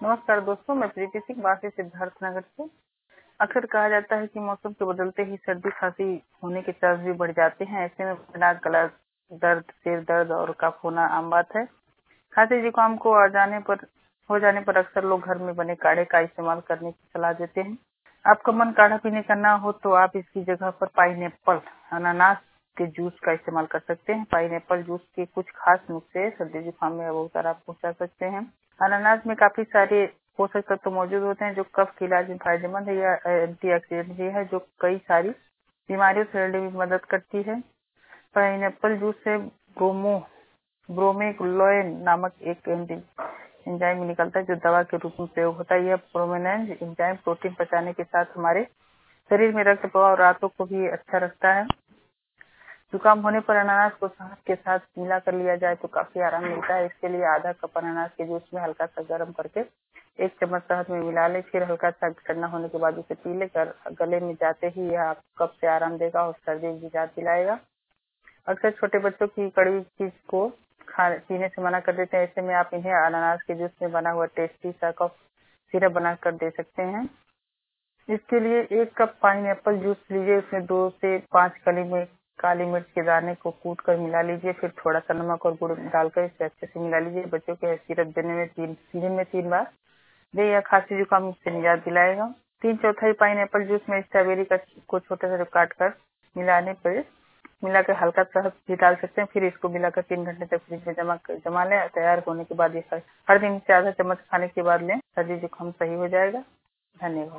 नमस्कार दोस्तों, मैं प्रीति सिंह वासी सिद्धार्थ नगर से। अक्सर कहा जाता है कि मौसम के बदलते ही सर्दी खांसी होने के चांस भी बढ़ जाते हैं। ऐसे में नाक, गला दर्द, सिर दर्द और कफ होना आम बात है। खांसी जुकाम को हो जाने पर अक्सर लोग घर में बने काढ़े का इस्तेमाल करने की सलाह देते हैं। आपका मन काढ़ा पीने का ना हो तो आप इसकी जगह पर पाइनएप्पल, अनानास के जूस का इस्तेमाल कर सकते हैं। पाइनएप्पल जूस के कुछ खास नुस्खे सर्दी जुकाम में बहुत आराम पहुंचा सकते हैं। अनानास में काफी सारे पोषक तत्व मौजूद होते हैं जो कफ के इलाज में फायदेमंद है। यह एंटीऑक्सीडेंट भी है जो कई सारी बीमारियों से लड़ने में मदद करती है। पाइनएप्पल जूस से ब्रोमेग्लोइन नामक एक एंजाइम निकलता है जो दवा के रूप में प्रयोग होता है। यह ब्रोमेनेंज एंजाइम प्रोटीन पचाने के साथ हमारे शरीर में रक्त प्रवाह और रातों को भी अच्छा रखता है। जुकाम होने पर अनानास को शहद के साथ मिला कर लिया जाए तो काफी आराम मिलता है। इसके लिए आधा कप अनानास के जूस में हल्का सा गर्म करके 1 चम्मच शहद में मिला ले, फिर हल्का सा ठंडा होने के बाद उसे पी ले। गले में जाते ही यह आपको कफ से आराम देगा और सर्दी भी निजात दिलाएगा। अक्सर छोटे बच्चों की कड़वी चीज को पीने से मना कर देते हैं। ऐसे में आप इन्हें अनानास के जूस में बना हुआ टेस्टी सा कफ सिरप बना कर दे सकते हैं। इसके लिए 1 कप पाइनएप्पल जूस लीजिए, उसमें 2 से 5 कली में काली मिर्च के दाने को कूट कर मिला लीजिए, फिर थोड़ा सा नमक और गुड़ डालकर इसे अच्छे से मिला लीजिए। बच्चों के सिरप देने में दिन में 3 बार दे। यह खांसी जुकाम से निजात दिलाएगा। 3/4 पाइनएप्पल जूस में स्ट्रॉबेरी को छोटे छोटे काट कर मिलाकर हल्का शहद भी डाल सकते हैं। फिर इसको मिलाकर 3 घंटे तक फ्रिज में जमा लें। तैयार होने के बाद ये हर दिन से आधा चम्मच खाने के बाद लें। सर्दी जुकाम सही हो जाएगा। धन्यवाद।